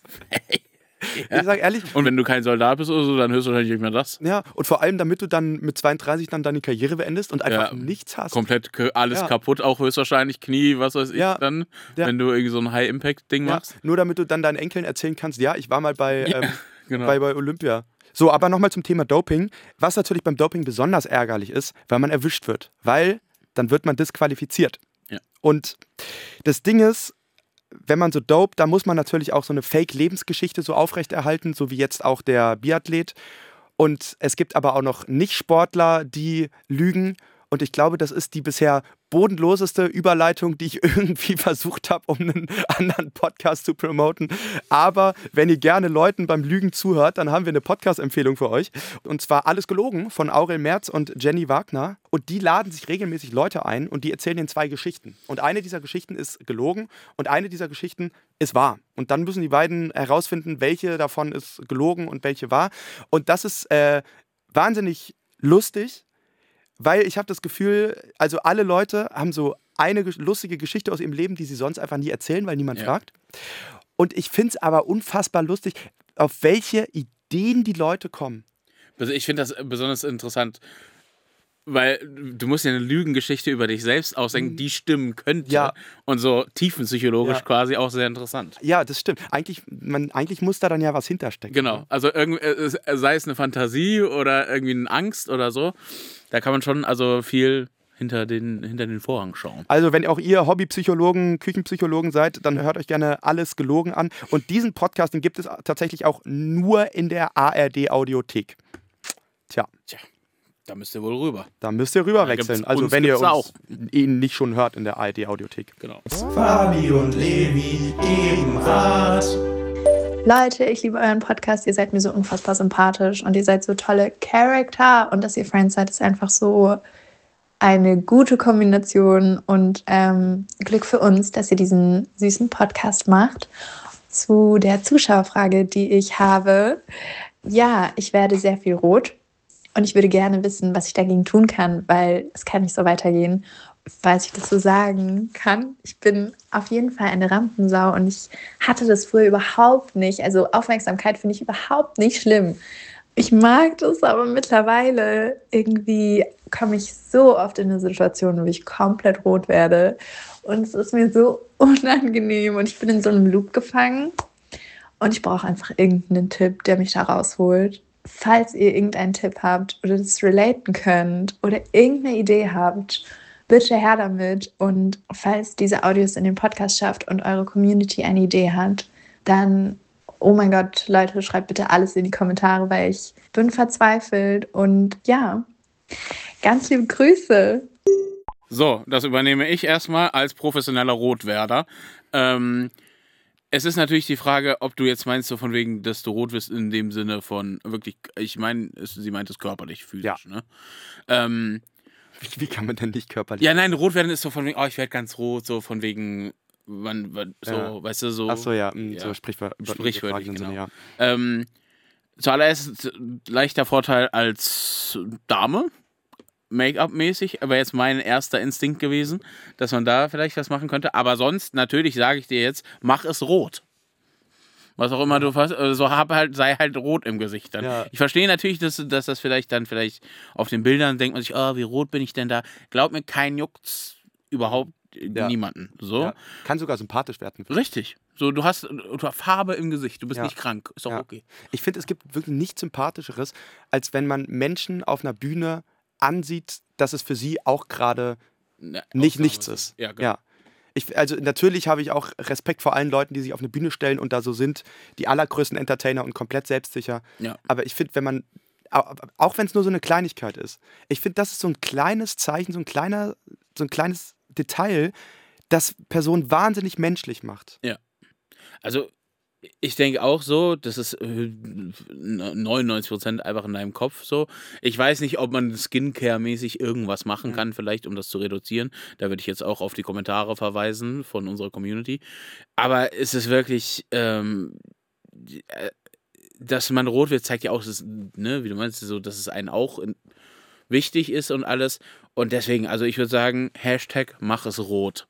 Ja. Ich sag ehrlich, Und wenn du kein Soldat bist oder so, dann höchstwahrscheinlich nicht mehr das. ja, und vor allem, damit du dann mit zweiunddreißig dann deine Karriere beendest und einfach Ja. nichts hast. Komplett k- alles Ja. kaputt, auch höchstwahrscheinlich Knie, was weiß ich Ja. dann, Ja. wenn du irgendwie so ein High-Impact-Ding Ja, machst. nur damit du dann deinen Enkeln erzählen kannst, ja, ich war mal bei, Ja, ähm, genau. bei, bei Olympia. So, aber nochmal zum Thema Doping. Was natürlich beim Doping besonders ärgerlich ist, weil man erwischt wird. Weil dann wird man disqualifiziert. Ja. Und das Ding ist, wenn man so dopt, da muss man natürlich auch so eine Fake-Lebensgeschichte so aufrechterhalten, so wie jetzt auch der Biathlet. Und es gibt aber auch noch Nicht-Sportler, die lügen. Und ich glaube, das ist die bisher bodenloseste Überleitung, die ich irgendwie versucht habe, um einen anderen Podcast zu promoten. Aber wenn ihr gerne Leuten beim Lügen zuhört, dann haben wir eine Podcast-Empfehlung für euch. Und zwar Alles gelogen von Aurel Merz und Jenny Wagner. Und die laden sich regelmäßig Leute ein und die erzählen ihnen zwei Geschichten. Und eine dieser Geschichten ist gelogen und eine dieser Geschichten ist wahr. Und dann müssen die beiden herausfinden, welche davon ist gelogen und welche wahr. Und das ist äh, wahnsinnig lustig. Weil ich habe das Gefühl, also alle Leute haben so eine ge- lustige Geschichte aus ihrem Leben, die sie sonst einfach nie erzählen, weil niemand Ja. fragt. Und ich finde es aber unfassbar lustig, auf welche Ideen die Leute kommen. Also ich finde das besonders interessant, weil du musst ja eine Lügengeschichte über dich selbst ausdenken, die stimmen könnte. Ja. Und so tiefenpsychologisch Ja. quasi auch sehr interessant. Ja, das stimmt. Eigentlich, man, eigentlich muss da dann ja was hinterstecken. Genau, also irgend, äh, sei es eine Fantasie oder irgendwie eine Angst oder so, da kann man schon also viel hinter den, hinter den Vorhang schauen. Also wenn auch ihr Hobbypsychologen, Küchenpsychologen seid, dann hört euch gerne Alles gelogen an. Und diesen Podcast, den gibt es tatsächlich auch nur in der A R D-Audiothek. Tja, Tja, da müsst ihr wohl rüber. da müsst ihr rüber Da gibt's- wechseln. Also uns wenn ihr gibt's uns ihn nicht schon hört in der A R D-Audiothek. Genau. Fabi und Levi geben Rat. Leute, ich liebe euren Podcast. Ihr seid mir so unfassbar sympathisch und ihr seid so tolle Charakter. Und dass ihr Friends seid, ist einfach so eine gute Kombination. Und ähm, Glück für uns, dass ihr diesen süßen Podcast macht. Zu der Zuschauerfrage, die ich habe. Ja, ich werde sehr viel rot. Und ich würde gerne wissen, was ich dagegen tun kann, weil es kann nicht so weitergehen. Falls ich das so sagen kann, ich bin auf jeden Fall eine Rampensau und ich hatte das früher überhaupt nicht. Also Aufmerksamkeit finde ich überhaupt nicht schlimm. Ich mag das, aber mittlerweile irgendwie komme ich so oft in eine Situation, wo ich komplett rot werde. Und es ist mir so unangenehm und ich bin in so einem Loop gefangen. Und ich brauche einfach irgendeinen Tipp, der mich da rausholt. Falls ihr irgendeinen Tipp habt oder das relaten könnt oder irgendeine Idee habt, bitte her damit. Und falls diese Audios in den Podcast schafft und eure Community eine Idee hat, dann, oh mein Gott, Leute, schreibt bitte alles in die Kommentare, weil ich bin verzweifelt. Und ja, ganz liebe Grüße. So, das übernehme ich erstmal als professioneller Rotwerder. Ähm, es ist natürlich die Frage, ob du jetzt meinst, so von wegen, dass du rot wirst in dem Sinne von wirklich, ich meine, es- sie meint es körperlich, physisch, Ja. ne? Ähm, Wie, wie kann man denn nicht körperlich? ja, nein, rot werden ist so von wegen, oh, ich werde ganz rot, so von wegen, wann, wann so, Ja. weißt du, so. Ach so, ja, mh, Ja. so sprichwör Sprichwörtlich, übertragenen genau. Sinne, ja. Ähm, zuallererst leichter Vorteil als Dame, Make-up-mäßig, aber jetzt mein erster Instinkt gewesen, dass man da vielleicht was machen könnte. Aber sonst, natürlich sage ich dir jetzt, mach es rot. Was auch immer du fast, äh, so hab halt, sei halt rot im Gesicht dann. Ja. Ich verstehe natürlich, dass, dass das vielleicht dann vielleicht auf den Bildern denkt man sich, oh, wie rot bin ich denn da? Glaub mir, kein juckt's überhaupt äh, Ja. niemanden. So. Ja. Kann sogar sympathisch werden. Richtig. So, du hast, du hast Farbe im Gesicht, du bist Ja. nicht krank. Ist doch Ja. okay. Ich finde, es gibt wirklich nichts Sympathischeres, als wenn man Menschen auf einer Bühne ansieht, dass es für sie auch gerade Ne, nicht Ausnahme nichts sind. ist. Ja, genau. Ja. Ich, also natürlich habe ich auch Respekt vor allen Leuten, die sich auf eine Bühne stellen und da so sind, die allergrößten Entertainer und komplett selbstsicher. Ja. Aber ich finde, wenn man, au- auch wenn es nur so eine Kleinigkeit ist, ich finde, das ist so ein kleines Zeichen, so ein kleiner, so ein kleines Detail, das Personen wahnsinnig menschlich macht. Also, ich denke auch so, das ist äh, neunundneunzig Prozent einfach in deinem Kopf so. Ich weiß nicht, ob man Skincare-mäßig irgendwas machen kann, vielleicht, um das zu reduzieren. Da würde ich jetzt auch auf die Kommentare verweisen von unserer Community. Aber es ist wirklich, ähm, äh, dass man rot wird, zeigt ja auch, dass, ne, wie du meinst, so, dass es einen auch in, wichtig ist und alles. Und deswegen, also ich würde sagen, Hashtag mach es rot.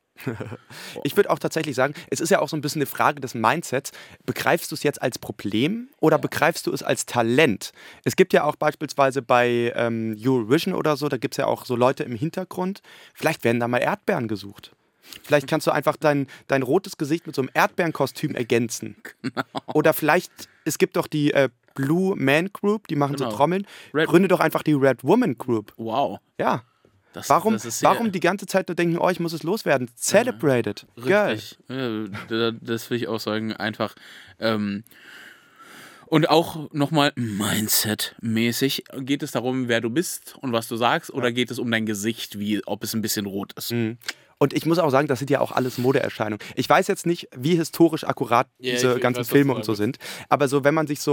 Ich würde auch tatsächlich sagen, es ist ja auch so ein bisschen eine Frage des Mindsets. Begreifst du es jetzt als Problem oder begreifst du es als Talent? Es gibt ja auch beispielsweise bei ähm, Eurovision oder so, da gibt es ja auch so Leute im Hintergrund. Vielleicht werden da mal Erdbeeren gesucht. Vielleicht kannst du einfach dein, dein rotes Gesicht mit so einem Erdbeerenkostüm ergänzen. Oder vielleicht, es gibt doch die äh, Blue Man Group, die machen Genau. so Trommeln. Red- Gründe doch einfach die Red Woman Group. Wow. Ja. Das, Warum, das ist sehr- warum die ganze Zeit nur denken, oh, ich muss es loswerden? Celebrate it. Geil. Richtig. Ja, da- das will ich auch sagen, einfach. Ähm, und auch nochmal Mindset-mäßig. Geht es darum, wer du bist und was du sagst, oder geht es um dein Gesicht, wie ob es ein bisschen rot ist? Mhm. Und ich muss auch sagen, das sind ja auch alles Modeerscheinungen. Ich weiß jetzt nicht, wie historisch akkurat Ja, diese ich- ich ganzen weiß, was Filme du und so sagen sind. Aber so, wenn man sich so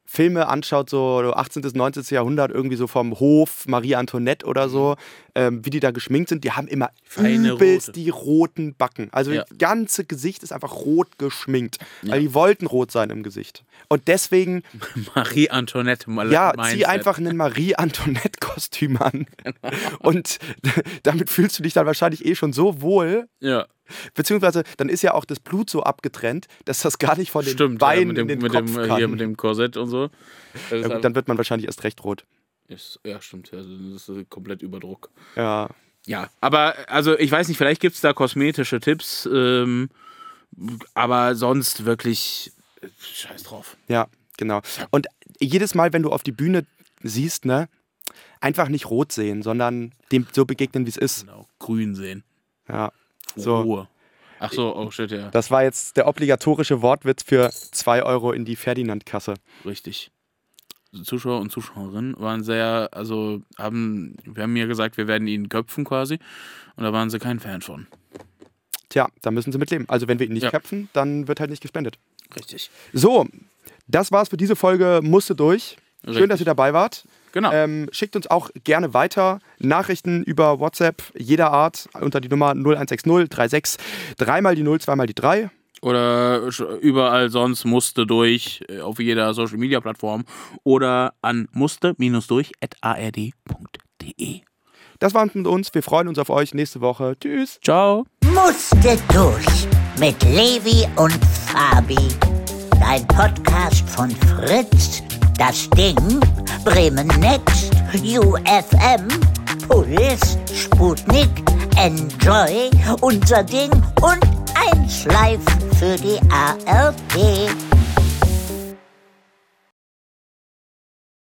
Filme anschaut, so achtzehnten. neunzehnten. Jahrhundert, irgendwie so vom Hof, Marie Antoinette oder so, ähm, wie die da geschminkt sind, die haben immer Feine übelst rote. die roten Backen. Also Ja. das ganze Gesicht ist einfach rot geschminkt. Ja. Weil die wollten rot sein im Gesicht. Und deswegen, Marie Antoinette mal ja, Mindset. zieh einfach ein Marie Antoinette-Kostüm an. Und damit fühlst du dich dann wahrscheinlich eh schon so wohl. Ja, Beziehungsweise, dann ist ja auch das Blut so abgetrennt, dass das gar nicht von den stimmt. Beinen ja, mit dem, in den mit Kopf dem, kann. hier mit dem Korsett und so. Das Ja, ist gut, dann wird man wahrscheinlich erst recht rot. ist, ja, stimmt. Also das ist komplett Überdruck. Ja. Ja, aber also ich weiß nicht, vielleicht gibt es da kosmetische Tipps, ähm, aber sonst wirklich äh, scheiß drauf. Ja, genau. Und jedes Mal, wenn du auf die Bühne siehst, ne, einfach nicht rot sehen, sondern dem so begegnen, wie es ist. Genau, grün sehen. Ja. So. Ruhe. Ach so, oh shit, ja, Das war jetzt der obligatorische Wortwitz für zwei Euro in die Ferdinand-Kasse. richtig. Zuschauer und Zuschauerinnen waren sehr, also haben, wir haben mir gesagt, wir werden ihn köpfen quasi und da waren sie kein Fan von. Tja, da müssen sie mit leben. Also wenn wir ihn nicht Ja. köpfen, dann wird halt nicht gespendet. Richtig. So, das war's für diese Folge Musste durch. Schön, Richtig. dass ihr dabei wart. Genau. Ähm, schickt uns auch gerne weiter Nachrichten über WhatsApp jeder Art unter die Nummer null eins sechs null drei sechs dreimal die null, zweimal die drei. Oder sch- überall sonst musste durch, äh, auf jeder Social Media Plattform oder an musste-durch at a r d punkt d e. Das war's mit uns. Wir freuen uns auf euch nächste Woche. Tschüss. Ciao. Musste durch mit Levi und Fabi. Ein Podcast von Fritz, das Ding, Bremen Next, U F M, Puls, Sputnik, Enjoy, unser Ding und eins live für die A R D.